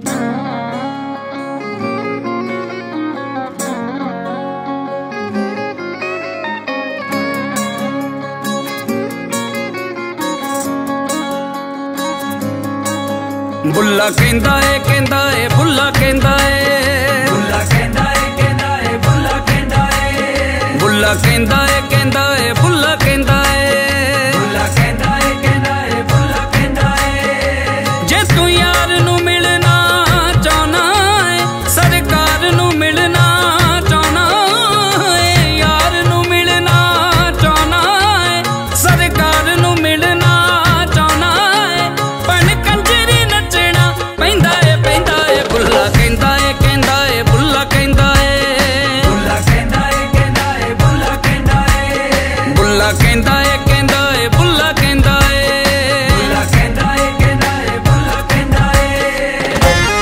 बुल्ला कहंदा ए बुल्ला कहंदा ए बुल्ला कहंदा ए बुल्ला कहंदा ए बुल्ला कहंदा ए बुल्ला कहंदा ए बुल्ला कहंदा ए बुल्ला कहंदा ए जे तू यार नू मिलना चाहना है सरकार नू मिलना चाहना है यार नू मिलना चाहना है सरकार नू मिलना चाहना है पण कंजरी नचना पैंदा है बुल्ला कहंदा ए बुल्ला कहंदा ए बुल्ला कहंदा ए बुल्ला कहंदा ए बुल्ला कहंदा ए बुल्ला कहंदा ए बुल्ला कहंदा ए बुल्ला कहंदा ए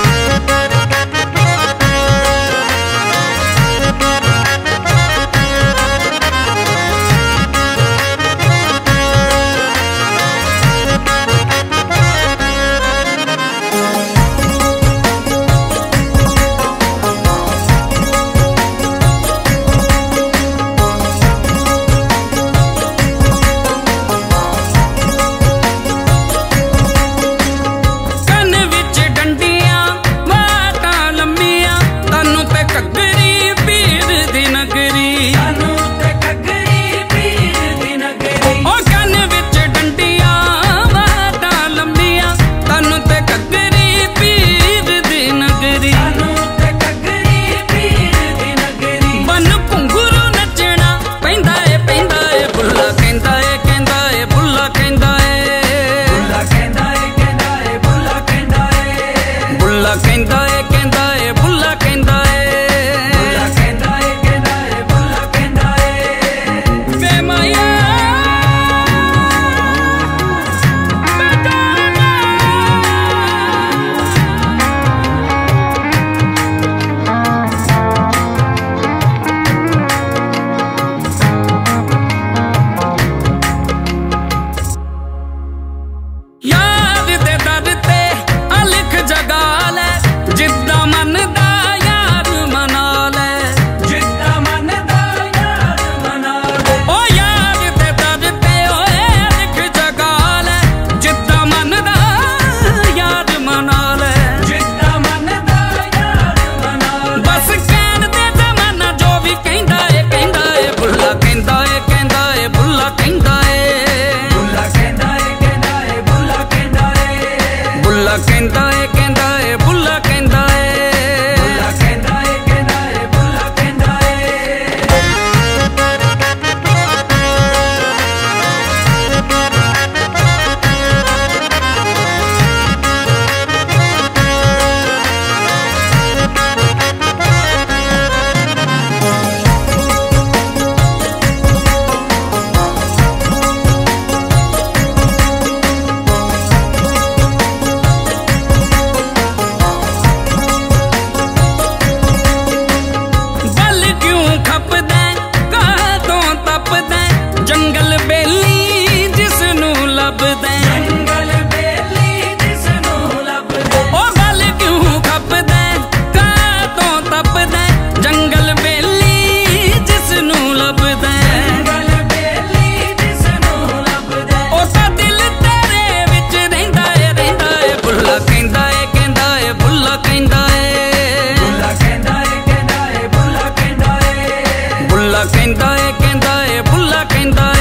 ਕੰਨ ਵਿੱਚ ਡੰਡੀਆਂ ਵਾਟਾਂ ਲੰਮੀਆਂ ਤੈਨੂੰ ਤੇ ਘੱਗਰੀ ਪੀਰ ਦੀ ਨਗਰੀ ਸਾਨੂੰ ਤੇ ਘੱਗਰੀ ਪੀਰ ਦੀ ਨਗਰੀ ਉਹ ਕੰਨ ਵਿੱਚ ਡੰਡੀਆਂ ਵਾਟਾਂ ਲੰਮੀਆਂ ਤੈਨੂੰ ਤੇ ਘੱਗਰੀ ਪੀਰ ਦੀ ਨਗਰੀ ਸਾਨੂੰ ਤੇ ਘੱਗਰੀ ਪੀਰ ਦੀ ਨਗਰੀ ਬਨ ਘੁੰਗਰੂ ਨੱਚਣਾ ਪੈਂਦਾ ਏ ਬੁੱਲਾ ਕਹਿੰਦਾ ਏ ਬੁੱਲਾ ਕਹਿੰਦਾ ਏ ਬੁੱਲਾ ਕਹਿੰਦਾ ਏ ਬੁੱਲਾ ਕਹਿੰਦਾ ਏ ਬੁੱਲਾ ਕਹਿੰਦਾ ਏ ਬੁੱਲਾ ਕਹਿੰਦਾ ਏ ਬੁੱਲਾ ਕਹਿੰਦਾ ਏ ਬੁੱਲਾ ਕਹਿੰਦਾ ਏ ਵੇ ਮਾਇਆ ਯਾਦ ਦੇ ਦਰ ਤੇ ਆ ਲਿਖ ਜਗਾ ਲੈ ਜਿੱਦਾਂ ਮਨ ਦਾ ਯਾਰ ਮਨਾ ਲੈ ਜਿੱਦਾਂ ਮਨ ਦਾ ਯਾਰ ਮਨਾ ਲੈ ਓ ਯਾਦ ਦੇ ਦਰ ਤੇ ਓਏ ਲਿਖ ਜਗਾ ਲੈ ਜਿੱਦਾਂ ਮਨ ਦਾ ਯਾਰ ਮਨਾ ਲੈ ਜਿੱਦਾਂ ਮਨ ਦਾ ਯਾਰ ਮਨਾ ਲੈ ਬਸ ਕਹਿਣ ਦੇ ਜ਼ਮਾਨਾ ਜੋ ਵੀ ਕਹਿੰਦਾ ਏ ਬੁੱਲਾ ਕਹਿੰਦਾ ਏ ਬੁੱਲਾ ਕਹਿੰਦਾ ਏ ਬੁੱਲਾ ਕਹਿੰਦਾ ਏ ਬੁੱਲਾ ਕਹਿੰਦਾ ਏ ਬੁੱਲਾ ਕਹਿੰਦਾ ਏ ਬੁੱਲਾ ਕਹਿੰਦਾ ਏ ਬੁੱਲਾ ਕਹਿੰਦਾ ਏ ਬੁੱਲਾ ਕਹਿੰਦਾ ਏ ਬਲ ਕਿਉਂ ਖਪਦਾ ਕਾਹਤੋਂ ਤਪਦਾ ਜੰਗਲ ਬੇਲੀ ਜਿਸ ਨੂੰ ਲੱਭਦਾ ਜੰਗਲ ਬੇਲੀ ਜਿਸ ਨੂੰ ਲੱਭਦਾ ਉਹ ਬਲ ਕਿਉਂ ਖਪਦਾ ਕਾਹਤੋਂ ਤਪਦਾ ਜੰਗਲ ਬੇਲੀ ਜਿਸ ਨੂੰ ਲੱਭਦਾ ਜੰਗਲ ਬੇਲੀ ਜਿਸ ਨੂੰ ਲੱਭਦਾ ਉਹ ਤਾਂ ਦਿਲ ਤੇਰੇ ਵਿੱਚ ਰਹਿੰਦਾ ਏ ਬੁੱਲਾ ਕਹਿੰਦਾ ਏ ਬੁੱਲਾ ਕਹਿੰਦਾ ਏ ਬੁੱਲਾ ਕਹਿੰਦਾ ਏ ਬੁੱਲਾ ਕਹਿੰਦਾ ਏ ਬੁੱਲਾ ਕਹਿੰਦਾ ਏ ਬੁੱਲਾ ਕਹਿੰਦਾ